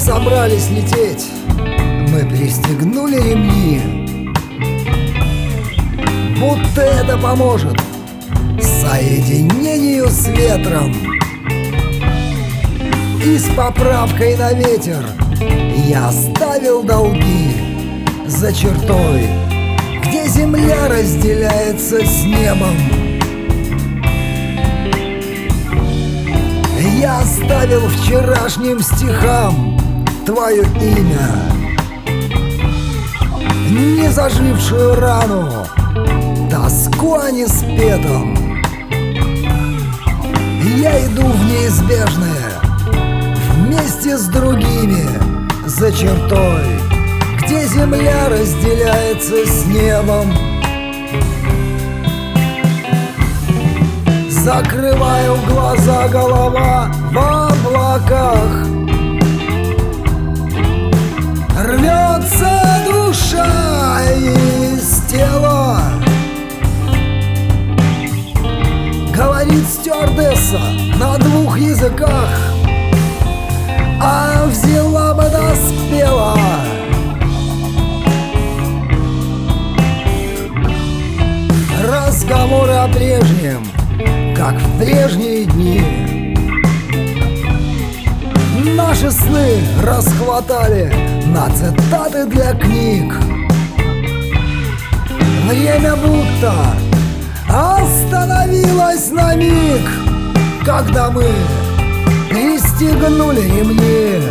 собрались лететь, мы пристегнули ремни. Будто это поможет соединению с ветром. И с поправкой на ветер я оставил долги за чертой, где земля разделяется с небом. Я оставил вчерашним стихам твое имя, не зажившую рану, тоску о неспетом. Я иду в неизбежное вместе с другими за чертой, где земля разделяется с небом. Закрываю глаза, голова в облаках. Рвется душа из тела. Говорит стюардесса на 2 языках, а взяла бы да спела. Разговоры о прежнем, как в прежние дни. Наши сны расхватали на цитаты для книг. Время будто остановилось на миг, когда мы пристегнули ремни.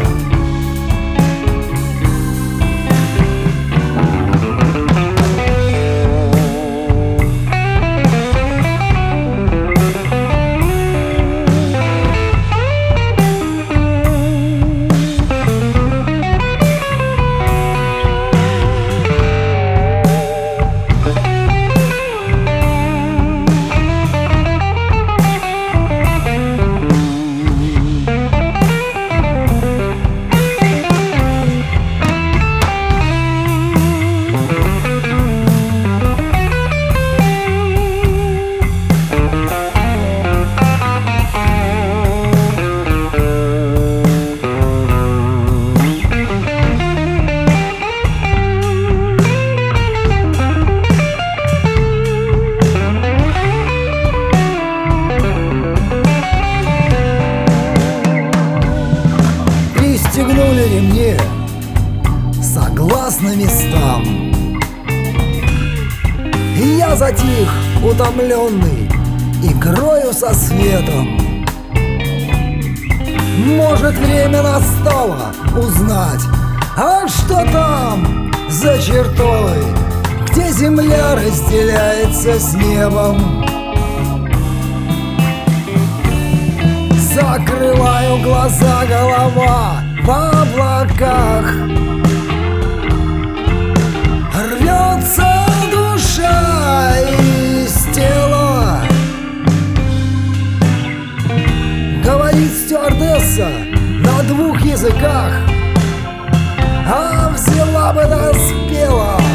Пристегнули ремни согласно местам. И я затих, утомленный игрою со светом. Может, время настало узнать, а что там за чертой, где земля разделяется с небом. Закрываю глаза, голова в облаках. Рвется душа из тела. Говорит стюардесса на 2 языках, а взяла бы да спела.